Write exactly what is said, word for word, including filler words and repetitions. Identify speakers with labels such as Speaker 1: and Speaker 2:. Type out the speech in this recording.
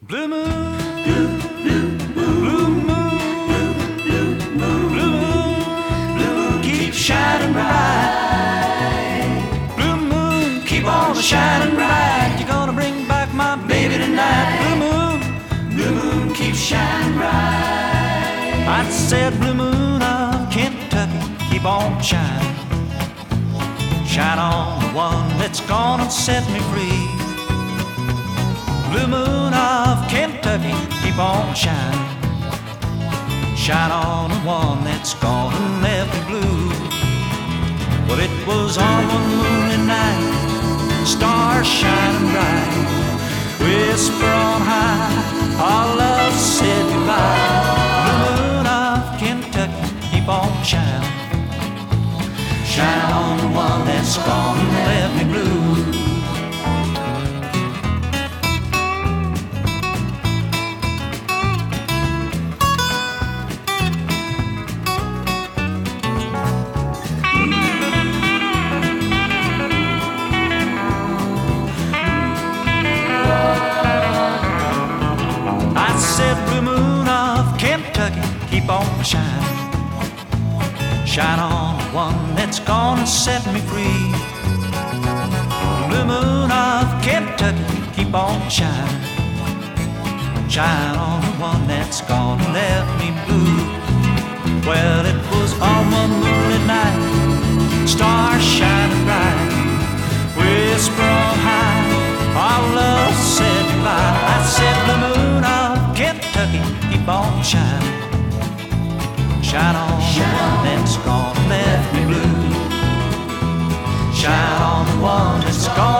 Speaker 1: Blue moon, blue, blue, blue moon, blue, blue, blue moon, blue moon, keep shining bright. Blue moon, keep on shining bright. You're gonna bring back my baby tonight. Blue moon, blue moon, keep shining bright. I said, blue moon of Kentucky, keep on shining. Shine on the one that's gonna set me free. Blue moon of Kentucky, keep on shining. Shine on the one that's gonna let me blue. Well, it was on one moonlit night, stars shining bright. Whisper on high, our love said goodbye. Blue moon of Kentucky, keep on shining. Shine on the one that's gonna let me blue. I said, blue moon of Kentucky, keep on shining. Shine on the one that's gonna set me free. Blue moon of Kentucky, keep on shining. Shine on the one that's gonna let me blue. Well, it was on one moonlit night, stars shining bright. Whisper on high, our love said goodbye. I said, blue moon of Kentucky, keep on shining. Shine on the one that's gonna let me blue. Shine on the one that's gonna